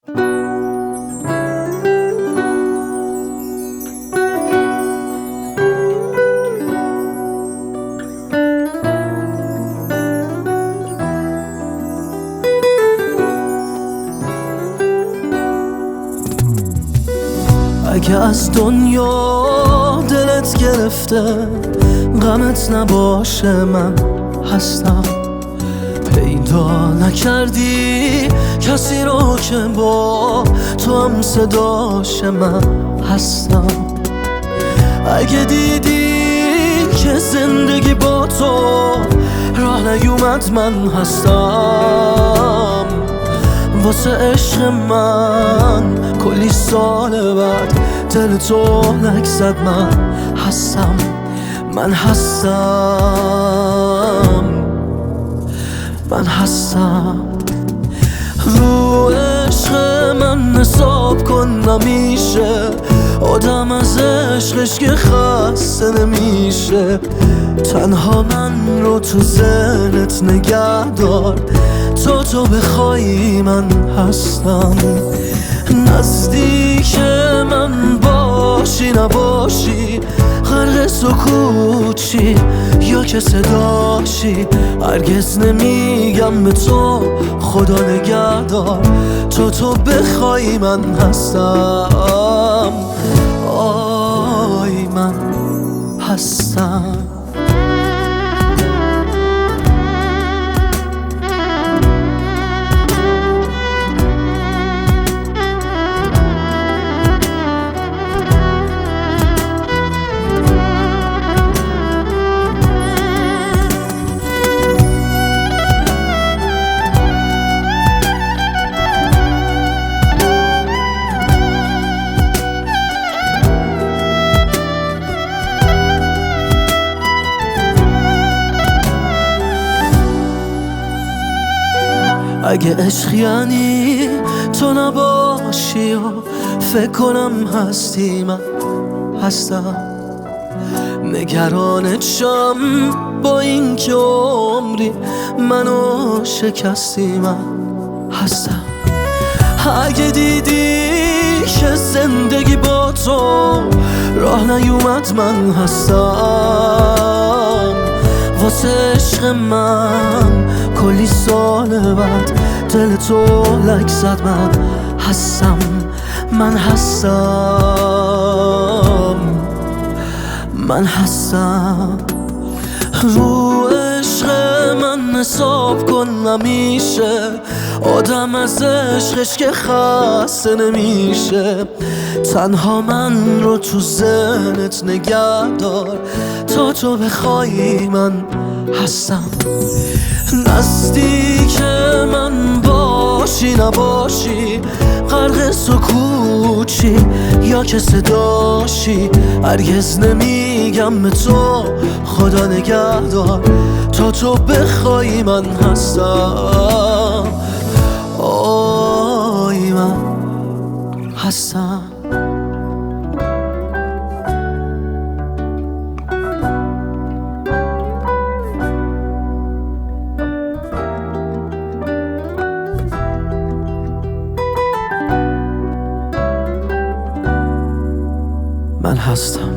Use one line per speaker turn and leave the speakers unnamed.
اگه از دنیا دلت گرفته غمت نباشه، من هستم. پیدا نکردی کسی رو که با تو هم صداشه، من هستم. اگه دیدی که زندگی با تو راه نیومد، من هستم. واسه عشق من کلی سال بعد دل تو لک زد، من هستم. من هستم. من هستم. رو عشق من حساب کن، نمیشه آدم از عشقش که خسته نمیشه. تنها من رو تو ذهنت نگه دار، تو بخوای من هستم. نزدیک من باشی نباشی، غرق سکوتی یا که صداشی، هرگز نمیگم به تو خدا نگهدار، تو بخوای من هستم. آی من هستم. اگه عشق یعنی تو نباشی و فکر کنم هستی، من هستم. نگرانت شم با این که عمری منو شکستی، من هستم. اگه دیدی که زندگی با تو راه نیومد، من هستم. واسه عشق من کلی سال بعد دل تو لک زد، من هستم. من هستم. من هستم. رو عشق من حساب کن، نمیشه آدم از عشقش که خسته نمیشه. تنها من رو تو ذهنت نگه دار، تو بخوای من هستم. نزدیک من باشی نباشی، غرق سکوتی یا که صداشی، هرگز نمیگم به تو خدا نگهدار، تو بخوای من هستم. آی من هستم. من هستم.